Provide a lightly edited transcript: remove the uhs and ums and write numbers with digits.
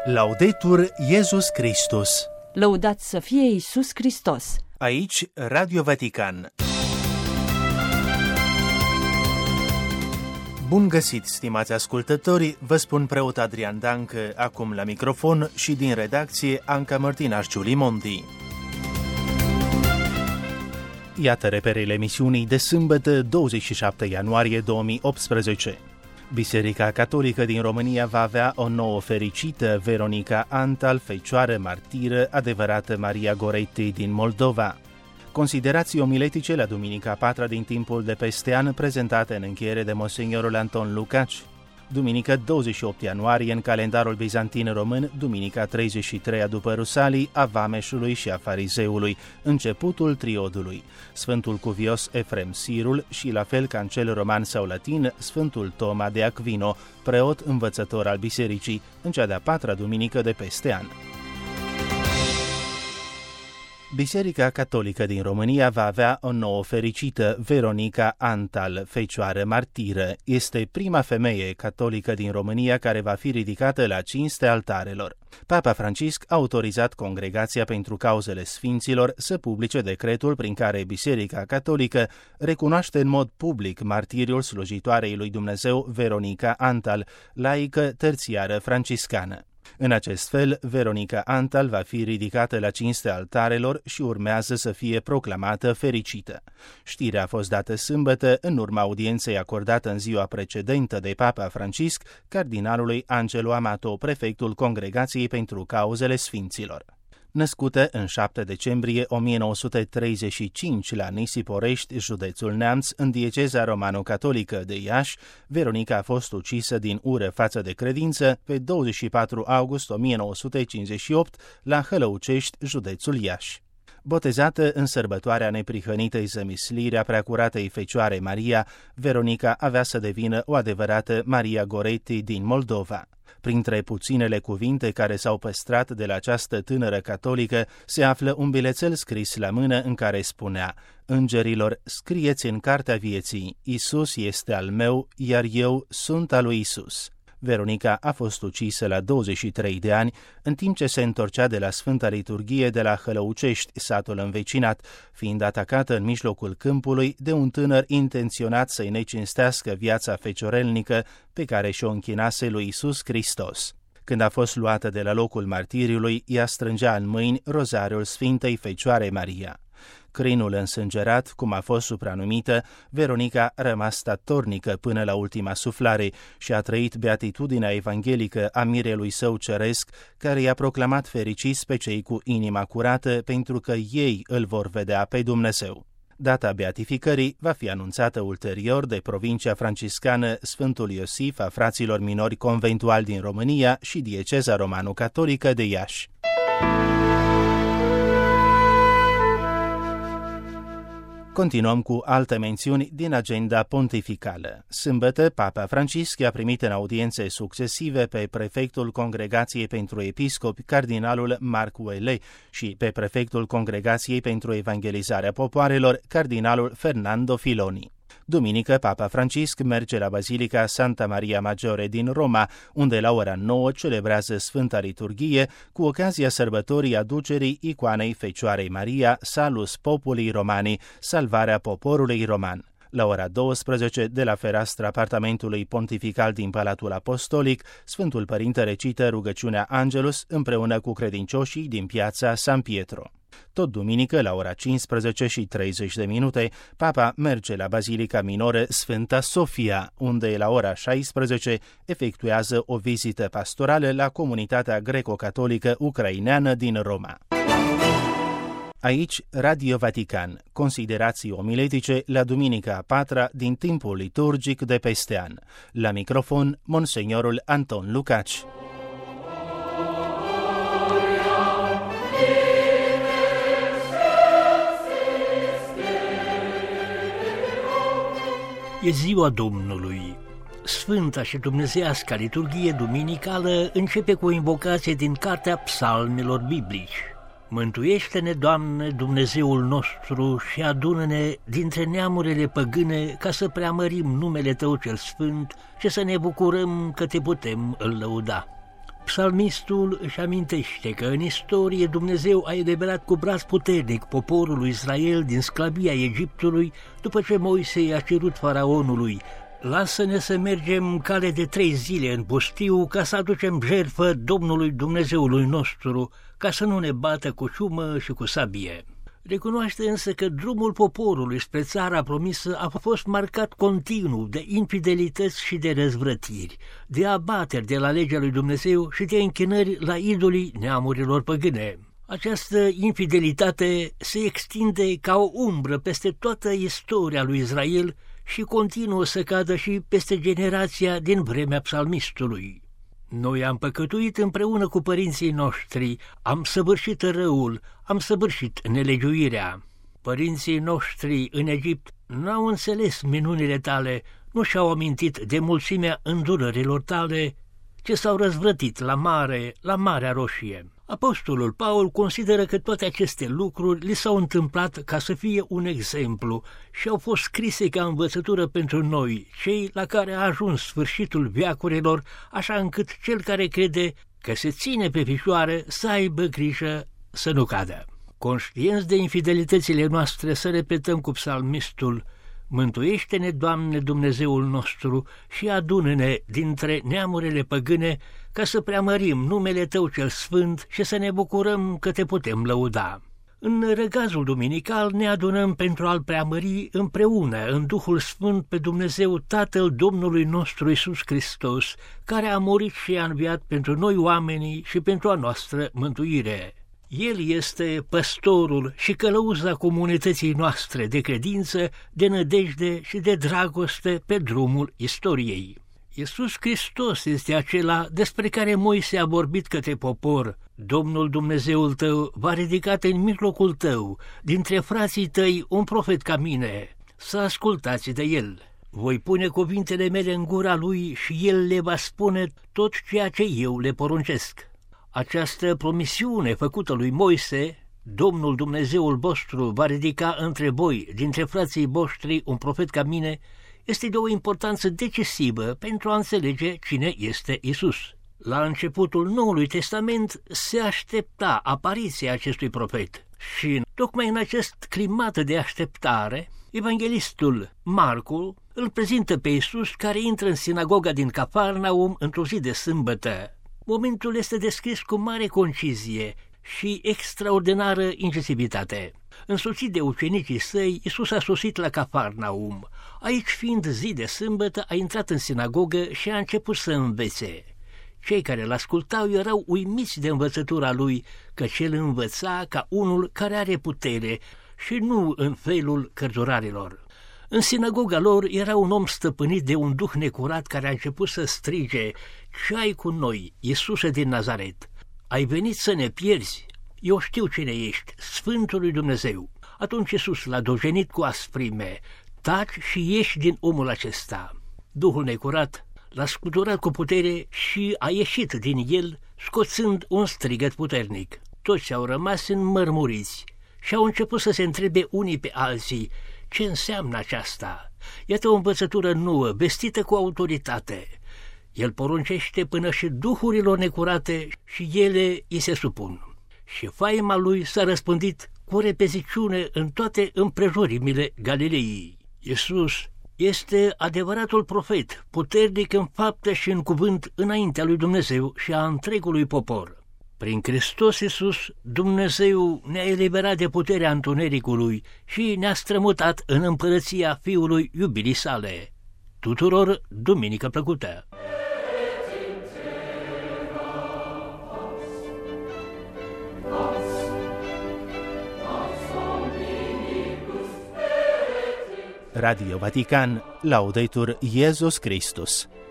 Laudetur Iesus Christus. Lăudat să fie Iisus Hristos. Aici Radio Vatican. Bun găsit, stimați ascultători, vă spun preot Adrian Dancă, acum la microfon, și din redacție Anca Mărtinaș Giulimonti. Iată reperele emisiunii de sâmbătă, 27 ianuarie 2018. Biserica Catolică din România va avea o nouă fericită, Veronica Antal, fecioară martiră, adevărată Maria Goretti din Moldova. Considerații omiletice la Duminica Patra din timpul de peste an, prezentate în încheiere de Monsignorul Anton Lucaci. Duminică 28 ianuarie, în calendarul bizantin român, Duminica 33-a după Rusalii, a Vameșului și a Farizeului, începutul triodului. Sfântul cuvios Efrem Sirul și, la fel ca în cel roman sau latin, Sfântul Toma de Aquino, preot învățător al bisericii, în cea de-a patra duminică de peste an. Biserica Catolică din România va avea o nouă fericită, Veronica Antal, fecioară martiră. Este prima femeie catolică din România care va fi ridicată la cinste altarelor. Papa Francisc a autorizat Congregația pentru Cauzele Sfinților să publice decretul prin care Biserica Catolică recunoaște în mod public martiriul slujitoarei lui Dumnezeu Veronica Antal, laică terțiară franciscană. În acest fel, Veronica Antal va fi ridicată la cinste altarelor și urmează să fie proclamată fericită. Știrea a fost dată sâmbătă în urma audienței acordată în ziua precedentă de Papa Francisc, cardinalului Angelo Amato, prefectul Congregației pentru Cauzele Sfinților. Născută în 7 decembrie 1935 la Nisiporești, județul Neamț, în dieceza romano-catolică de Iași, Veronica a fost ucisă din ură față de credință pe 24 august 1958 la Hălăucești, județul Iași. Botezată în sărbătoarea neprihănitei zămisliri a Preacuratei Fecioare Maria, Veronica avea să devină o adevărată Maria Goretti din Moldova. Printre puținele cuvinte care s-au păstrat de la această tânără catolică se află un bilețel scris la mână în care spunea: „Îngerilor, scrieți în cartea vieții, Iisus este al meu, iar eu sunt al lui Iisus.” Veronica a fost ucisă la 23 de ani, în timp ce se întorcea de la Sfânta Liturghie de la Hălăucești, satul învecinat, fiind atacată în mijlocul câmpului de un tânăr intenționat să-i necinstească viața feciorelnică pe care și-o închinase lui Iisus Hristos. Când a fost luată de la locul martiriului, ea strângea în mâini rozariul Sfintei Fecioare Maria. Crinul însângerat, cum a fost supranumită, Veronica a rămas statornică până la ultima suflare și a trăit beatitudinea evanghelică a mirelui său ceresc, care i-a proclamat fericiți pe cei cu inima curată, pentru că ei îl vor vedea pe Dumnezeu. Data beatificării va fi anunțată ulterior de provincia franciscană Sfântul Iosif a fraților minori conventuali din România și dieceza romano-catolică de Iași. Continuăm cu alte mențiuni din agenda pontificală. Sâmbătă, Papa Francisc a primit în audiențe succesive pe prefectul Congregației pentru Episcopi, cardinalul Marc Ouellet, și pe prefectul Congregației pentru Evangelizarea Popoarelor, cardinalul Fernando Filoni. Duminică, Papa Francisc merge la Bazilica Santa Maria Maggiore din Roma, unde la ora 9 celebrează Sfânta Liturghie cu ocazia sărbătorii aducerii icoanei Fecioarei Maria, Salus Populi Romani, salvarea poporului roman. La ora 12, de la fereastra apartamentului pontifical din Palatul Apostolic, Sfântul Părinte recită rugăciunea Angelus împreună cu credincioșii din piața San Pietro. Tot duminică, la ora 15:30, Papa merge la Bazilica Minoră Sfânta Sofia, unde la ora 16 efectuează o vizită pastorală la comunitatea greco-catolică ucraineană din Roma. Aici, Radio Vatican, considerații omiletice la Duminica Patra din timpul liturgic de peste an. La microfon, Monsignorul Anton Lucaci. E ziua Domnului. Sfânta și dumnezeiasca liturghie duminicală începe cu o invocație din Cartea Psalmilor biblici. Mântuiește-ne, Doamne, Dumnezeul nostru, și adună-ne dintre neamurile păgâne ca să preamărim numele Tău cel sfânt și să ne bucurăm că Te putem îl lăuda. Psalmistul își amintește că în istorie Dumnezeu a eliberat cu braț puternic poporul lui Israel din sclavia Egiptului după ce Moise i-a cerut faraonului: lasă-ne să mergem cale de 3 zile în pustiu ca să aducem jertfă Domnului Dumnezeului nostru, ca să nu ne bată cu ciumă și cu sabie. Recunoaște însă că drumul poporului spre țara promisă a fost marcat continuu de infidelități și de răzvrătiri, de abateri de la legea lui Dumnezeu și de închinări la idolii neamurilor păgâne. Această infidelitate se extinde ca o umbră peste toată istoria lui Israel și continuă să cadă și peste generația din vremea psalmistului. Noi am păcătuit împreună cu părinții noștri, am săvârșit răul, am săvârșit nelegiuirea. Părinții noștri în Egipt n-au înțeles minunile tale, nu și-au amintit de mulțimea îndurărilor tale, ce s-au răzvrătit la Marea Roșie. Apostolul Paul consideră că toate aceste lucruri li s-au întâmplat ca să fie un exemplu și au fost scrise ca învățătură pentru noi, cei la care a ajuns sfârșitul veacurilor, așa încât cel care crede că se ține pe picioare să aibă grijă să nu cadă. Conștienți de infidelitățile noastre, să repetăm cu psalmistul: mântuiește-ne, Doamne, Dumnezeul nostru, și adună-ne dintre neamurile păgâne, ca să preamărim numele Tău cel sfânt și să ne bucurăm că Te putem lăuda. În răgazul duminical ne adunăm pentru a-L preamări împreună în Duhul Sfânt pe Dumnezeu Tatăl Domnului nostru Iisus Hristos, care a murit și a înviat pentru noi oamenii și pentru a noastră mântuire. El este păstorul și călăuza comunității noastre de credință, de nădejde și de dragoste pe drumul istoriei. Iisus Hristos este acela despre care Moise a vorbit către popor: Domnul Dumnezeul tău va ridica în mijlocul tău, dintre frații tăi, un profet ca mine, să ascultați de el. Voi pune cuvintele mele în gura lui și el le va spune tot ceea ce eu le poruncesc. Această promisiune făcută lui Moise: Domnul Dumnezeul vostru va ridica între voi, dintre frații voștri, un profet ca mine, este de o importanță decisivă pentru a înțelege cine este Isus. La începutul Noului Testament se aștepta apariția acestui profet și tocmai în acest climat de așteptare, evanghelistul Marcu îl prezintă pe Isus, care intră în sinagoga din Cafarnaum într-o zi de sâmbătă. Momentul este descris cu mare concizie și extraordinară incisivitate. Însoțit de ucenicii săi, Iisus a sosit la Cafarnaum. Aici, fiind zi de sâmbătă, a intrat în sinagogă și a început să învețe. Cei care l-ascultau erau uimiți de învățătura lui, căci el învăța ca unul care are putere și nu în felul cărturarilor. În sinagoga lor era un om stăpânit de un duh necurat care a început să strige: ce ai cu noi, Iisuse din Nazaret? Ai venit să ne pierzi? Eu știu cine ești, Sfântul lui Dumnezeu. Atunci Iisus l-a dojenit cu asprime: taci și ieși din omul acesta. Duhul necurat l-a scuturat cu putere și a ieșit din el, scoțând un strigăt puternic. Toți au rămas înmărmuriți și au început să se întrebe unii pe alții: ce înseamnă aceasta? Iată o învățătură nouă, vestită cu autoritate. El poruncește până și duhurilor necurate și ele îi se supun. Și faima lui s-a răspândit cu repeziciune în toate împrejurimile Galileii. Iisus este adevăratul profet, puternic în faptă și în cuvânt înaintea lui Dumnezeu și a întregului popor. Prin Hristos Iisus, Dumnezeu ne-a eliberat de puterea întunericului și ne-a strămutat în împărăția Fiului iubirii sale. Tuturor, duminică plăcută! Radio Vatican, Laudetur Iesus Christus.